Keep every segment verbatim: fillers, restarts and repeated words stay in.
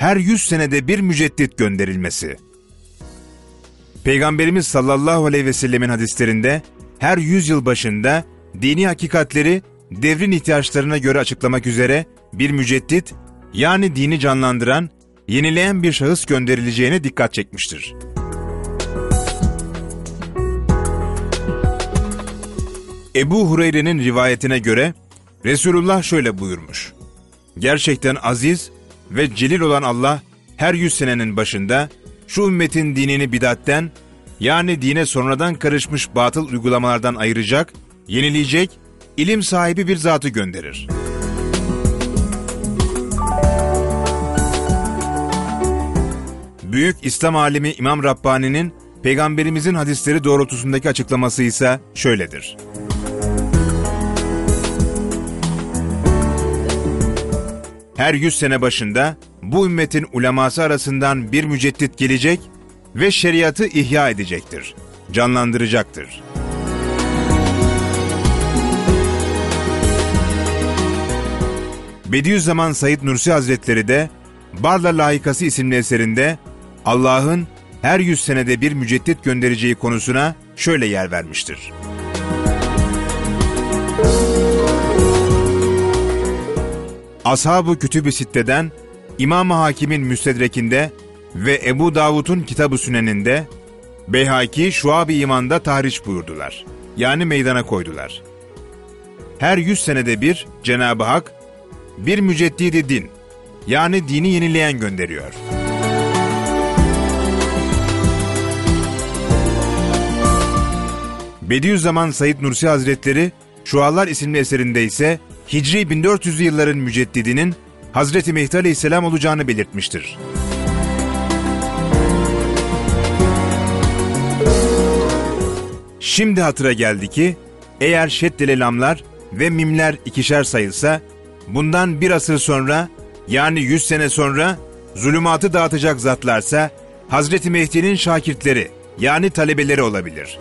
her yüz senede bir müceddit gönderilmesi. Peygamberimiz sallallahu aleyhi ve sellemin hadislerinde her yüzyıl başında dini hakikatleri devrin ihtiyaçlarına göre açıklamak üzere bir müceddit, yani dini canlandıran, yenileyen bir şahıs gönderileceğine dikkat çekmiştir. Ebu Hureyre'nin rivayetine göre Resulullah şöyle buyurmuş: gerçekten aziz ve celil olan Allah her yüz senenin başında şu ümmetin dinini bidatten, yani dine sonradan karışmış batıl uygulamalardan ayıracak, yenileyecek, ilim sahibi bir zatı gönderir. Büyük İslam alimi İmam Rabbani'nin Peygamberimizin hadisleri doğrultusundaki açıklaması ise şöyledir: her yüz sene başında bu ümmetin uleması arasından bir müceddit gelecek ve şeriatı ihya edecektir, canlandıracaktır. Bediüzzaman Said Nursi Hazretleri de Barla Layıkası isimli eserinde Allah'ın her yüz senede bir müceddit göndereceği konusuna şöyle yer vermiştir: Ashab-ı Kütüb-i Sitte'den İmam-ı Hakim'in Müstedrek'inde ve Ebu Davud'un Kitab-ı Sünen'inde, Beyhaki Şuab-ı İman'da tahriç buyurdular. Yani meydana koydular. Her yüz senede bir Cenab-ı Hak bir müceddidi din, yani dini yenileyen gönderiyor. Bediüzzaman Said Nursi Hazretleri Şualar isimli eserinde ise Hicri bin dört yüzlü yılların müceddidinin Hazreti Mehdi Aleyhisselam olacağını belirtmiştir. Şimdi hatıra geldi ki, eğer şeddeli lamlar ve mimler ikişer sayılsa, bundan bir asır sonra, yani yüz sene sonra zulümatı dağıtacak zatlarsa Hazreti Mehdi'nin şakirtleri, yani talebeleri olabilir.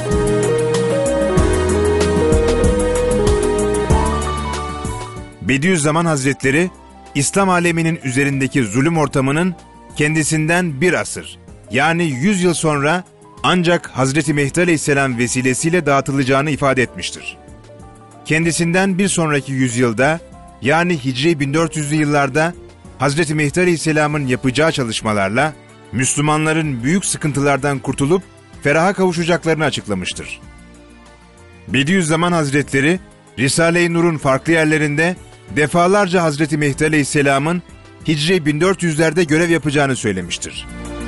Bediüzzaman Hazretleri, İslam aleminin üzerindeki zulüm ortamının kendisinden bir asır, yani yüz yıl sonra ancak Hazreti Mehdi Aleyhisselam vesilesiyle dağıtılacağını ifade etmiştir. Kendisinden bir sonraki yüzyılda, yani Hicri bin dört yüzlü yıllarda Hazreti Mehdi Aleyhisselam'ın yapacağı çalışmalarla Müslümanların büyük sıkıntılardan kurtulup feraha kavuşacaklarını açıklamıştır. Bediüzzaman Hazretleri, Risale-i Nur'un farklı yerlerinde defalarca Hazreti Mehdi Aleyhisselam'ın Hicri bin dört yüzlerde görev yapacağını söylemiştir.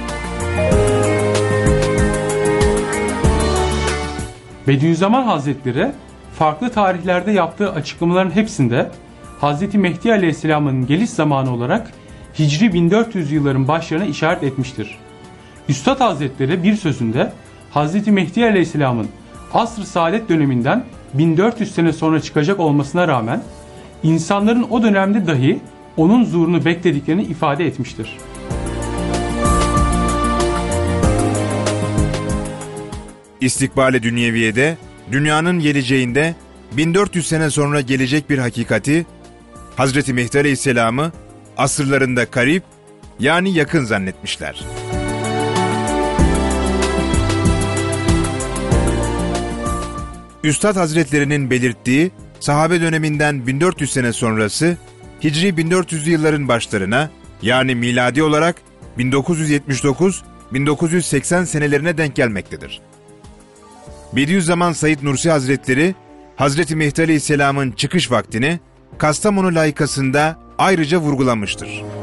Bediüzzaman Hazretleri farklı tarihlerde yaptığı açıklamaların hepsinde Hazreti Mehdi Aleyhisselam'ın geliş zamanı olarak Hicri bin dört yüz yılların başlarına işaret etmiştir. Üstad Hazretleri bir sözünde Hazreti Mehdi Aleyhisselam'ın asr-ı saadet döneminden bin dört yüz sene sonra çıkacak olmasına rağmen insanların o dönemde dahi onun zuhurunu beklediklerini ifade etmiştir. İstikbal-i Dünyeviye'de, dünyanın geleceğinde bin dört yüz sene sonra gelecek bir hakikati, Hazreti Mehdi Aleyhisselam'ı asırlarında karip, yani yakın zannetmişler. Üstad Hazretlerinin belirttiği sahabe döneminden bin dört yüz sene sonrası Hicri bin dört yüzlü yılların başlarına, yani miladi olarak bin dokuz yüz yetmiş dokuz bin dokuz yüz seksen senelerine denk gelmektedir. Bediüzzaman Said Nursi Hazretleri Hazreti Mehdi Aleyhisselam'ın çıkış vaktini Kastamonu layıkasında ayrıca vurgulamıştır.